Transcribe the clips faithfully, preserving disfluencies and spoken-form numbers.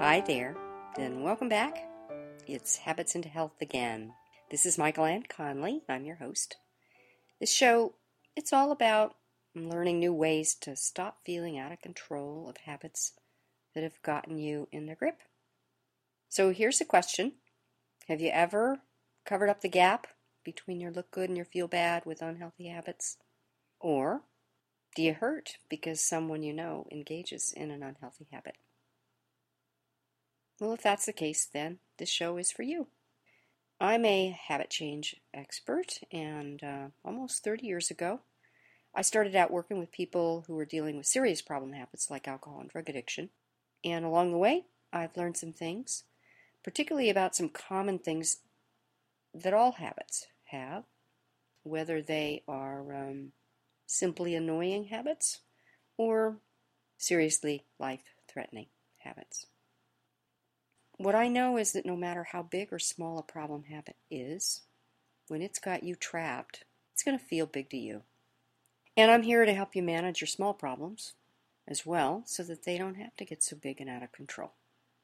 Hi there, and welcome back. It's Habits into Health again. This is Michael Ann Conley. I'm your host. This show, it's all about learning new ways to stop feeling out of control of habits that have gotten you in their grip. So here's a question. Have you ever covered up the gap between your look good and your feel bad with unhealthy habits? Or do you hurt because someone you know engages in an unhealthy habit? Well, if that's the case, then this show is for you. I'm a habit change expert, and uh, almost thirty years ago, I started out working with people who were dealing with serious problem habits like alcohol and drug addiction. And along the way, I've learned some things, particularly about some common things that all habits have, whether they are um, simply annoying habits or seriously life-threatening habits. What I know is that no matter how big or small a problem habit is, when it's got you trapped, it's going to feel big to you. And I'm here to help you manage your small problems as well so that they don't have to get so big and out of control.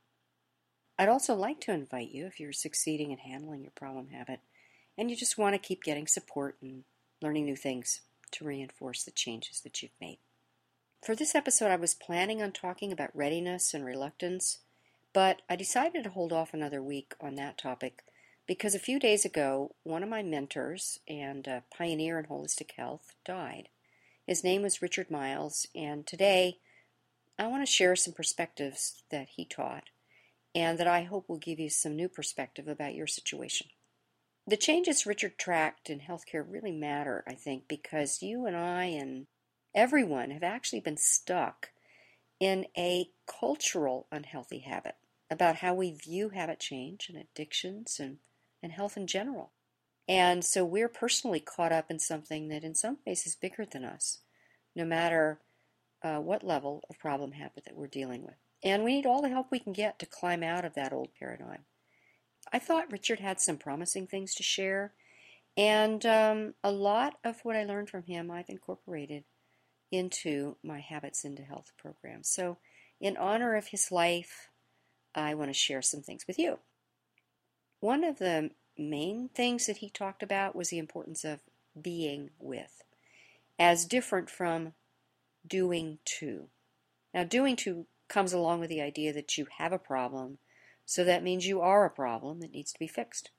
I'd also like to invite you, if you're succeeding in handling your problem habit and you just want to keep getting support and learning new things to reinforce the changes that you've made. For this episode, I was planning on talking about readiness and reluctance, but I decided to hold off another week on that topic because a few days ago, one of my mentors and a pioneer in holistic health died. His name was Richard Miles, and today I want to share some perspectives that he taught and that I hope will give you some new perspective about your situation. The changes Richard tracked in healthcare really matter, I think, because you and I and everyone have actually been stuck in a cultural unhealthy habit about how we view habit change and addictions and, and health in general. And so we're personally caught up in something that in some ways is bigger than us, no matter uh, what level of problem habit that we're dealing with. And we need all the help we can get to climb out of that old paradigm. I thought Richard had some promising things to share, and um, a lot of what I learned from him I've incorporated into my Habits into Health program. So in honor of his life, I want to share some things with you. One of the main things that he talked about was the importance of being with, as different from doing to. Now, doing to comes along with the idea that you have a problem, so that means you are a problem that needs to be fixed.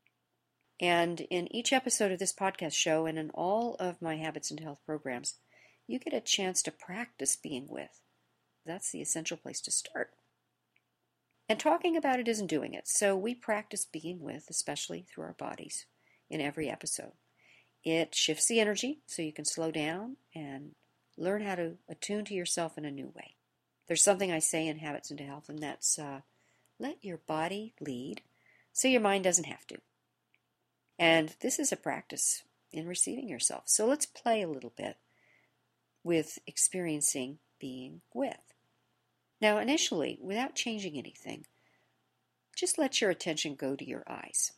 And in each episode of this podcast show and in all of my Habits into Health programs, you get a chance to practice being with. That's the essential place to start. And talking about it isn't doing it, so we practice being with, especially through our bodies, in every episode. It shifts the energy so you can slow down and learn how to attune to yourself in a new way. There's something I say in Habits into Health, and that's uh, let your body lead so your mind doesn't have to. And this is a practice in receiving yourself. So let's play a little bit with experiencing being with. Now, initially, without changing anything, just let your attention go to your eyes.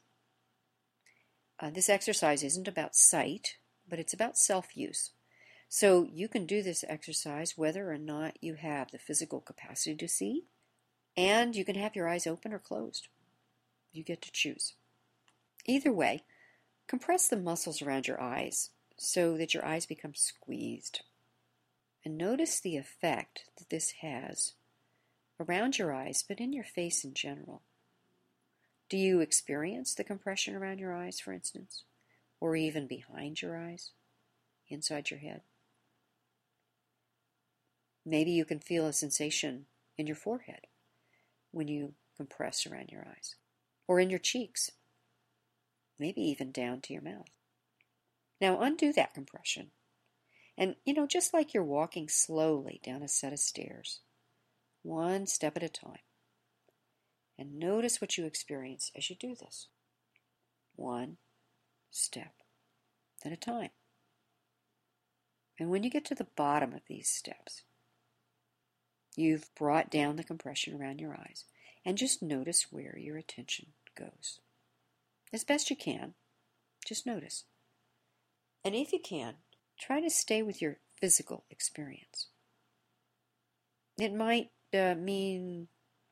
Uh, this exercise isn't about sight, but it's about self-use. So you can do this exercise whether or not you have the physical capacity to see, and you can have your eyes open or closed. You get to choose. Either way, compress the muscles around your eyes so that your eyes become squeezed. And notice the effect that this has around your eyes, but in your face in general. Do you experience the compression around your eyes, for instance? Or even behind your eyes, inside your head? Maybe you can feel a sensation in your forehead when you compress around your eyes, or in your cheeks, maybe even down to your mouth. Now undo that compression. And, you know, just like you're walking slowly down a set of stairs, one step at a time. And notice what you experience as you do this. One step at a time. And when you get to the bottom of these steps, you've brought down the compression around your eyes. And just notice where your attention goes. As best you can, just notice. And if you can, try to stay with your physical experience. It might uh, mean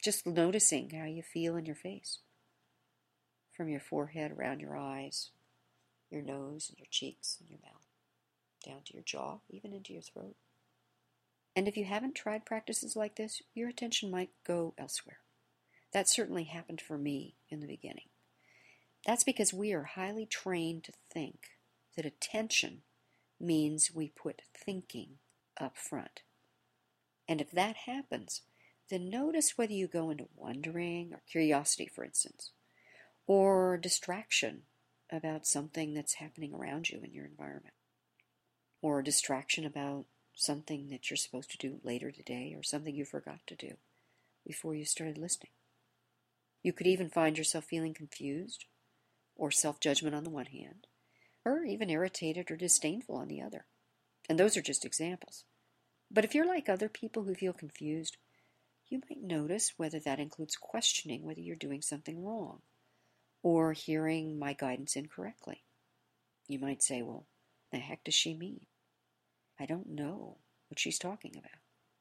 just noticing how you feel in your face, from your forehead, around your eyes, your nose, and your cheeks, and your mouth, down to your jaw, even into your throat. And if you haven't tried practices like this, your attention might go elsewhere. That certainly happened for me in the beginning. That's because we are highly trained to think that attention means we put thinking up front. And if that happens, then notice whether you go into wondering or curiosity, for instance, or distraction about something that's happening around you in your environment, or distraction about something that you're supposed to do later today or something you forgot to do before you started listening. You could even find yourself feeling confused or self-judgment on the one hand, or even irritated or disdainful on the other. And those are just examples. But if you're like other people who feel confused, you might notice whether that includes questioning whether you're doing something wrong or hearing my guidance incorrectly. You might say, well, the heck does she mean? I don't know what she's talking about.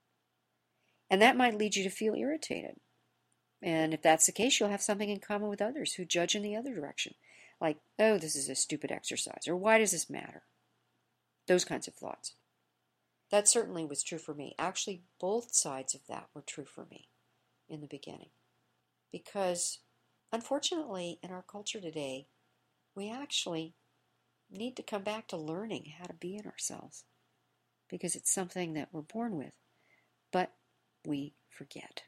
And that might lead you to feel irritated. And if that's the case, you'll have something in common with others who judge in the other direction. Like, oh, this is a stupid exercise, or why does this matter? Those kinds of thoughts. That certainly was true for me. Actually, both sides of that were true for me in the beginning. Because, unfortunately, in our culture today, we actually need to come back to learning how to be in ourselves. Because it's something that we're born with, but we forget.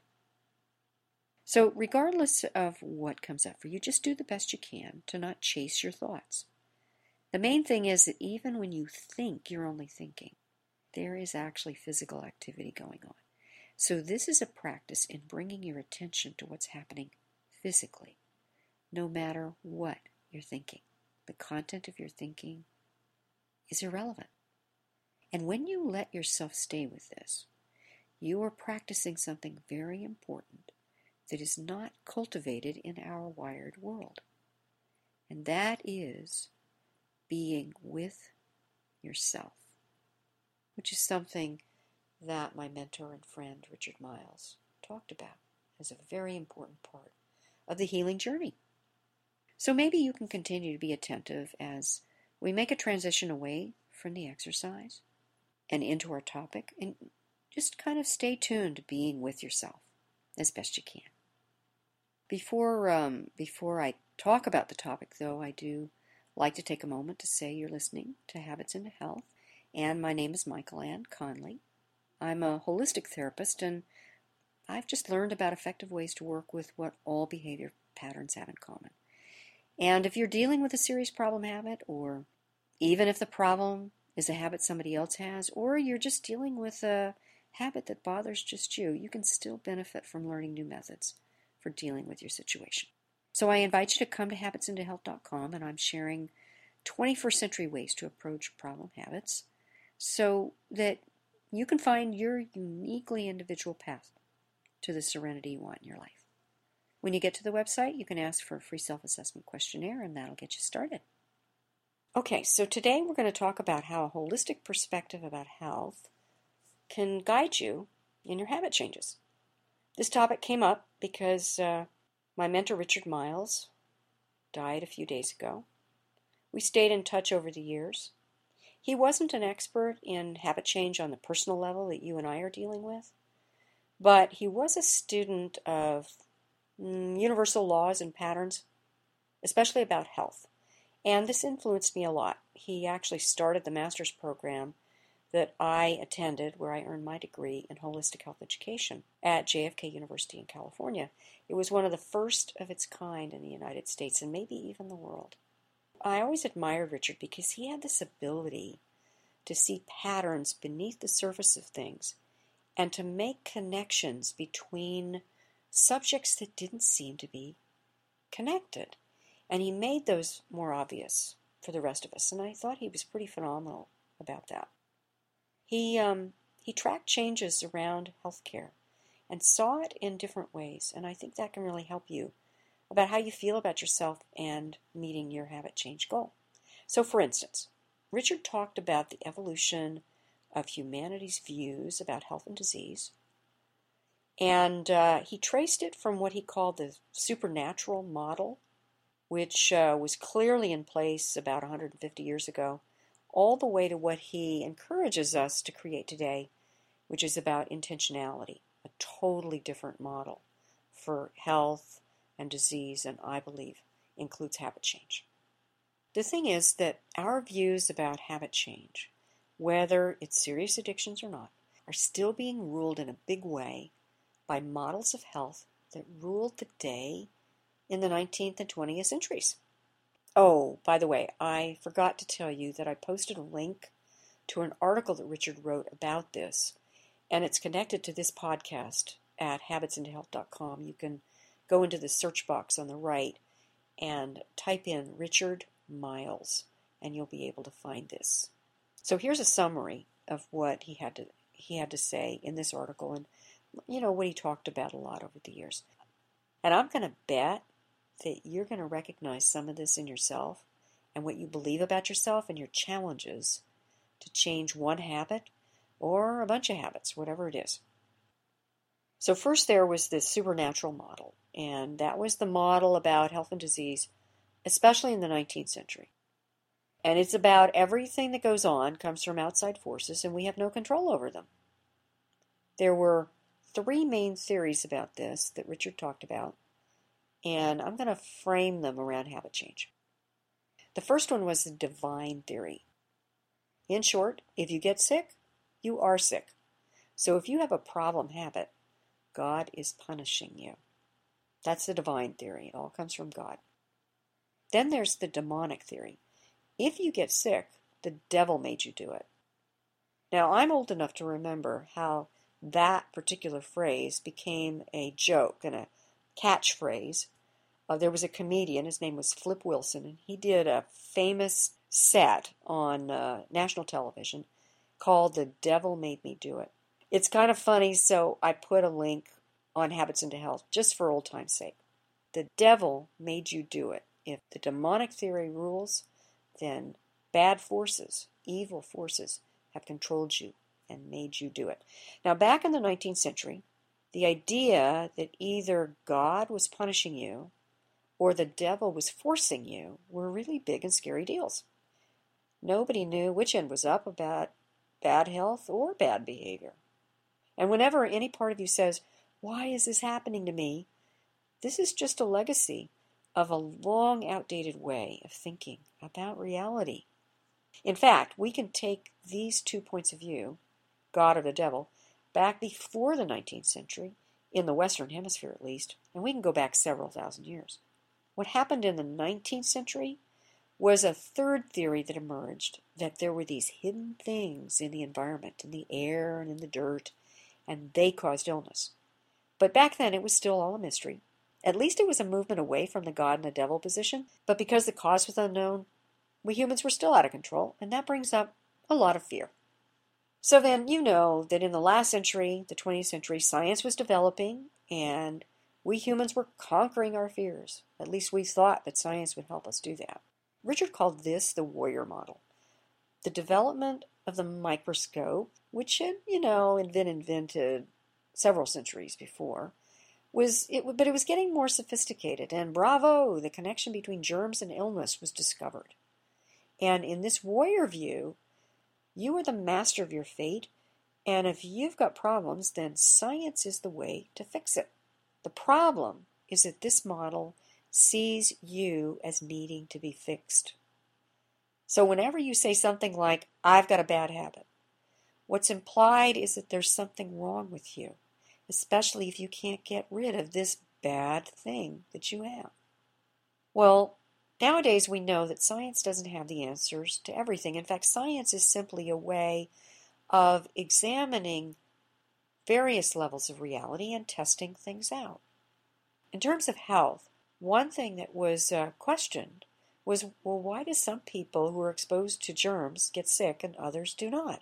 So regardless of what comes up for you, just do the best you can to not chase your thoughts. The main thing is that even when you think you're only thinking, there is actually physical activity going on. So this is a practice in bringing your attention to what's happening physically, no matter what you're thinking. The content of your thinking is irrelevant. And when you let yourself stay with this, you are practicing something very important that is not cultivated in our wired world. And that is being with yourself, which is something that my mentor and friend Richard Miles talked about as a very important part of the healing journey. So maybe you can continue to be attentive as we make a transition away from the exercise and into our topic, and just kind of stay tuned to being with yourself as best you can. Before um, before I talk about the topic, though, I do like to take a moment to say you're listening to Habits into Health, and my name is Michael Ann Conley. I'm a holistic therapist, and I've just learned about effective ways to work with what all behavior patterns have in common. And if you're dealing with a serious problem habit, or even if the problem is a habit somebody else has, or you're just dealing with a habit that bothers just you, you can still benefit from learning new methods for dealing with your situation. So I invite you to come to habits into health dot com, and I'm sharing twenty-first century ways to approach problem habits so that you can find your uniquely individual path to the serenity you want in your life. When you get to the website, you can ask for a free self-assessment questionnaire, and that'll get you started. Okay, so today we're going to talk about how a holistic perspective about health can guide you in your habit changes. This topic came up because uh, my mentor Richard Miles died a few days ago. We stayed in touch over the years. He wasn't an expert in habit change on the personal level that you and I are dealing with, but he was a student of mm, universal laws and patterns, especially about health. And this influenced me a lot. He actually started the master's program that I attended, where I earned my degree in holistic health education at J F K University in California. It was one of the first of its kind in the United States and maybe even the world. I always admired Richard because he had this ability to see patterns beneath the surface of things and to make connections between subjects that didn't seem to be connected. And he made those more obvious for the rest of us, and I thought he was pretty phenomenal about that. He um, he tracked changes around healthcare and saw it in different ways, and I think that can really help you about how you feel about yourself and meeting your habit change goal. So, for instance, Richard talked about the evolution of humanity's views about health and disease, And uh, he traced it from what he called the supernatural model, which uh, was clearly in place about one hundred fifty years ago, all the way to what he encourages us to create today, which is about intentionality, a totally different model for health and disease, and I believe includes habit change. The thing is that our views about habit change, whether it's serious addictions or not, are still being ruled in a big way by models of health that ruled the day in the nineteenth and twentieth centuries. Oh, by the way, I forgot to tell you that I posted a link to an article that Richard wrote about this, and it's connected to this podcast at habits into health dot com. You can go into the search box on the right and type in Richard Miles, and you'll be able to find this. So here's a summary of what he had to he had to say in this article, and you know what he talked about a lot over the years. And I'm going to bet that you're going to recognize some of this in yourself and what you believe about yourself and your challenges to change one habit or a bunch of habits, whatever it is. So first there was this supernatural model, and that was the model about health and disease, especially in the nineteenth century. And it's about everything that goes on comes from outside forces, and we have no control over them. There were three main theories about this that Richard talked about, and I'm going to frame them around habit change. The first one was the divine theory. In short, if you get sick, you are sick. So if you have a problem habit, God is punishing you. That's the divine theory. It all comes from God. Then there's the demonic theory. If you get sick, the devil made you do it. Now, I'm old enough to remember how that particular phrase became a joke and a catchphrase. Uh, there was a comedian, his name was Flip Wilson, and he did a famous set on uh, national television called The Devil Made Me Do It. It's kind of funny, so I put a link on Habits into Health just for old time's sake. The devil made you do it. If the demonic theory rules, then bad forces, evil forces, have controlled you and made you do it. Now, back in the nineteenth century, the idea that either God was punishing you or the devil was forcing you were really big and scary deals. Nobody knew which end was up about bad health or bad behavior. And whenever any part of you says, "Why is this happening to me?" this is just a legacy of a long outdated way of thinking about reality. In fact, we can take these two points of view, God or the devil, back before the nineteenth century, in the Western Hemisphere at least, and we can go back several thousand years. What happened in the nineteenth century was a third theory that emerged, that there were these hidden things in the environment, in the air and in the dirt, and they caused illness. But back then it was still all a mystery. At least it was a movement away from the God and the devil position, but because the cause was unknown, we humans were still out of control, and that brings up a lot of fear. So then you know that in the last century, the twentieth century, science was developing, and we humans were conquering our fears. At least we thought that science would help us do that. Richard called this the warrior model. The development of the microscope, which had, you know, been invented several centuries before, was it, but it was getting more sophisticated, and bravo, the connection between germs and illness was discovered. And in this warrior view, you are the master of your fate, and if you've got problems, then science is the way to fix it. The problem is that this model sees you as needing to be fixed. So whenever you say something like, "I've got a bad habit," what's implied is that there's something wrong with you, especially if you can't get rid of this bad thing that you have. Well, nowadays we know that science doesn't have the answers to everything. In fact, science is simply a way of examining various levels of reality and testing things out. In terms of health, one thing that was uh, questioned was, well, why do some people who are exposed to germs get sick and others do not?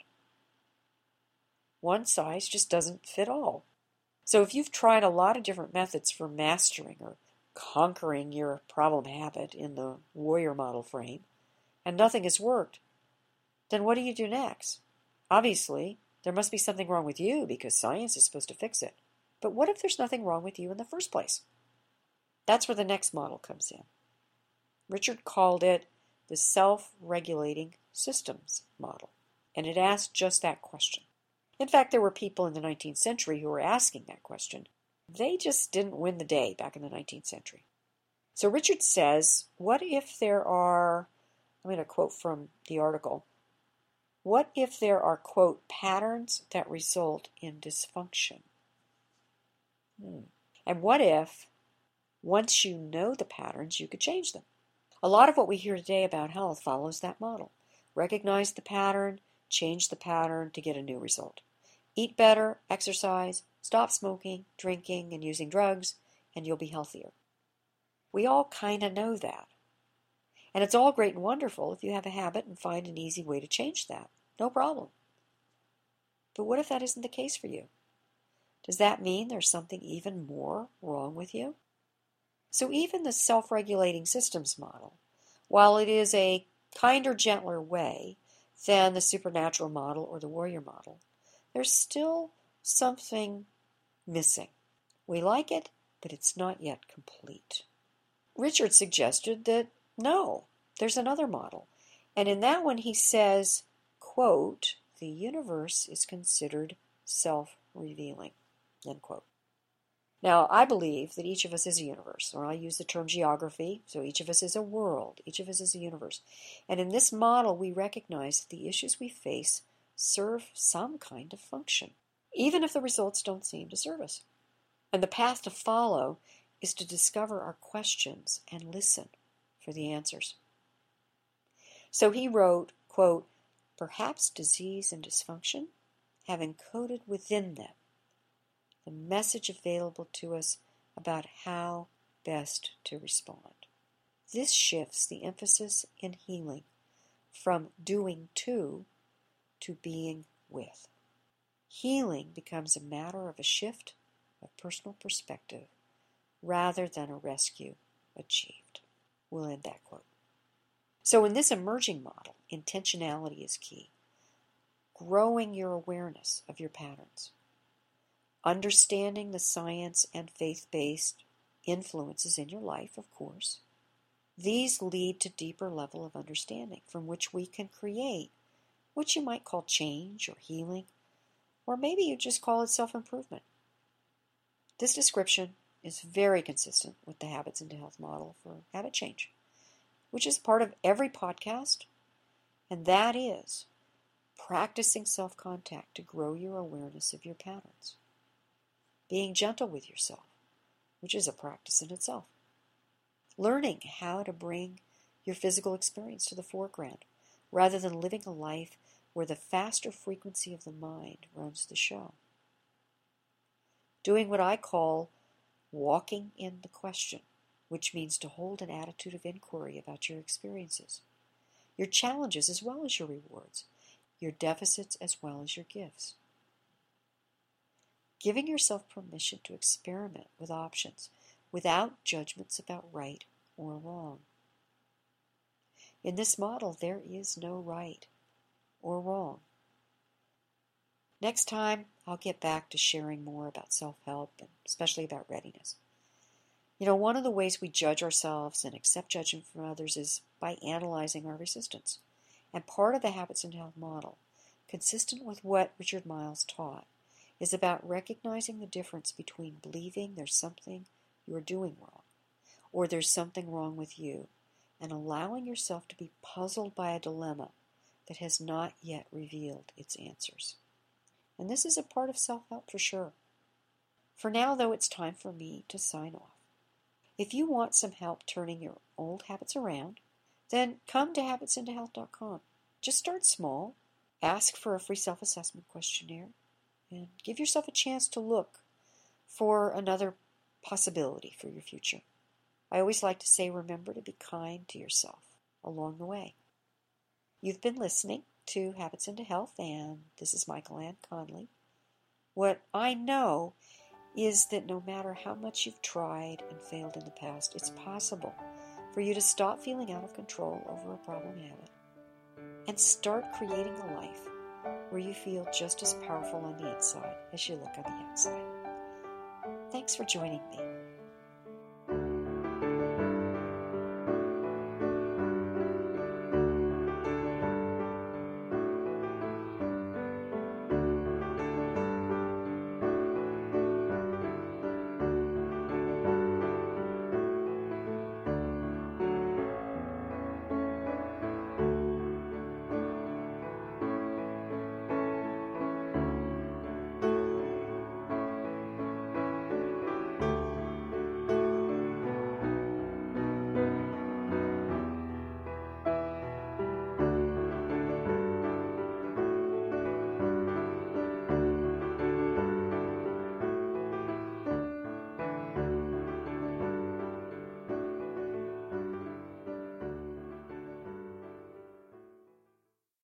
One size just doesn't fit all. So if you've tried a lot of different methods for mastering or conquering your problem habit in the warrior model frame, and nothing has worked, then what do you do next? Obviously, there must be something wrong with you because science is supposed to fix it. But what if there's nothing wrong with you in the first place? That's where the next model comes in. Richard called it the self-regulating systems model, and it asked just that question. In fact, there were people in the nineteenth century who were asking that question. They just didn't win the day back in the nineteenth century. So Richard says, what if there are, I'm going to quote from the article, what if there are, quote, patterns that result in dysfunction? Hmm. And what if, once you know the patterns, you could change them? A lot of what we hear today about health follows that model. Recognize the pattern, change the pattern to get a new result. Eat better, exercise, stop smoking, drinking, and using drugs, and you'll be healthier. We all kind of know that. And it's all great and wonderful if you have a habit and find an easy way to change that. No problem. But what if that isn't the case for you? Does that mean there's something even more wrong with you? So even the self-regulating systems model, while it is a kinder, gentler way than the supernatural model or the warrior model, there's still something missing. We like it, but it's not yet complete. Richard suggested that no, there's another model. And in that one he says, quote, the universe is considered self-revealing, end quote. Now, I believe that each of us is a universe, or I use the term geography, so each of us is a world, each of us is a universe. And in this model, we recognize that the issues we face serve some kind of function, even if the results don't seem to serve us. And the path to follow is to discover our questions and listen for the answers. So he wrote, quote, perhaps disease and dysfunction have encoded within them the message available to us about how best to respond. This shifts the emphasis in healing from doing to to being with. Healing becomes a matter of a shift of personal perspective rather than a rescue achieved. We'll end that quote. So in this emerging model, intentionality is key. Growing your awareness of your patterns. Understanding the science and faith-based influences in your life, of course. These lead to deeper level of understanding from which we can create what you might call change or healing, or maybe you just call it self-improvement. This description is very consistent with the Habits into Health model for habit change, which is part of every podcast, and that is practicing self-contact to grow your awareness of your patterns. Being gentle with yourself, which is a practice in itself. Learning how to bring your physical experience to the foreground, rather than living a life where the faster frequency of the mind runs the show. Doing what I call walking in the question, which means to hold an attitude of inquiry about your experiences, your challenges as well as your rewards, your deficits as well as your gifts. Giving yourself permission to experiment with options without judgments about right or wrong. In this model, there is no right or wrong. Next time, I'll get back to sharing more about self-help and especially about readiness. You know, one of the ways we judge ourselves and accept judgment from others is by analyzing our resistance. And part of the Habits into Health model, consistent with what Richard Miles taught, is about recognizing the difference between believing there's something you're doing wrong or there's something wrong with you and allowing yourself to be puzzled by a dilemma that has not yet revealed its answers. And this is a part of self-help for sure. For now, though, it's time for me to sign off. If you want some help turning your old habits around, then come to habits into health dot com. Just start small, ask for a free self-assessment questionnaire, and give yourself a chance to look for another possibility for your future. I always like to say, remember to be kind to yourself along the way. You've been listening to Habits into Health, and this is Michael Ann Conley. What I know is that no matter how much you've tried and failed in the past, it's possible for you to stop feeling out of control over a problem habit and start creating a life where you feel just as powerful on the inside as you look on the outside. Thanks for joining me.